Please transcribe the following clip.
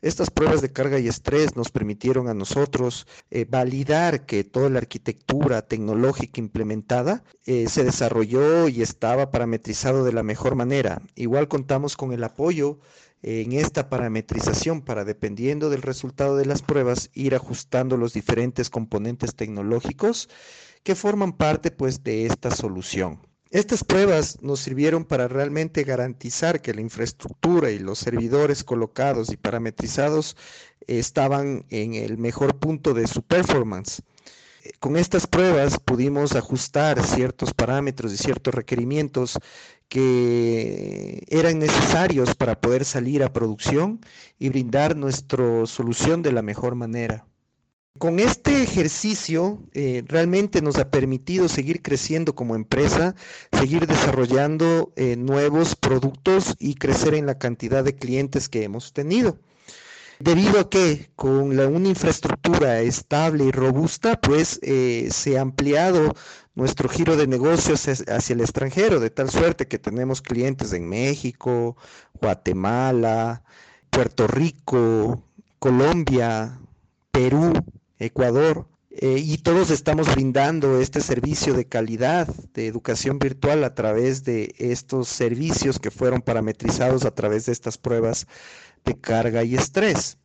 Estas pruebas de carga y estrés nos permitieron a nosotros validar que toda la arquitectura tecnológica implementada se desarrolló y estaba parametrizado de la mejor manera. Igual contamos con el apoyo en esta parametrización para, dependiendo del resultado de las pruebas, ir ajustando los diferentes componentes tecnológicos que forman parte pues de esta solución. Estas pruebas nos sirvieron para realmente garantizar que la infraestructura y los servidores colocados y parametrizados estaban en el mejor punto de su performance. Con estas pruebas pudimos ajustar ciertos parámetros y ciertos requerimientos que eran necesarios para poder salir a producción y brindar nuestra solución de la mejor manera. Con este ejercicio realmente nos ha permitido seguir creciendo como empresa, seguir desarrollando nuevos productos y crecer en la cantidad de clientes que hemos tenido. Debido a que con una infraestructura estable y robusta, pues se ha ampliado nuestro giro de negocios hacia el extranjero, de tal suerte que tenemos clientes en México, Guatemala, Puerto Rico, Colombia, Perú, Ecuador, y todos estamos brindando este servicio de calidad de educación virtual a través de estos servicios que fueron parametrizados a través de estas pruebas de carga y estrés.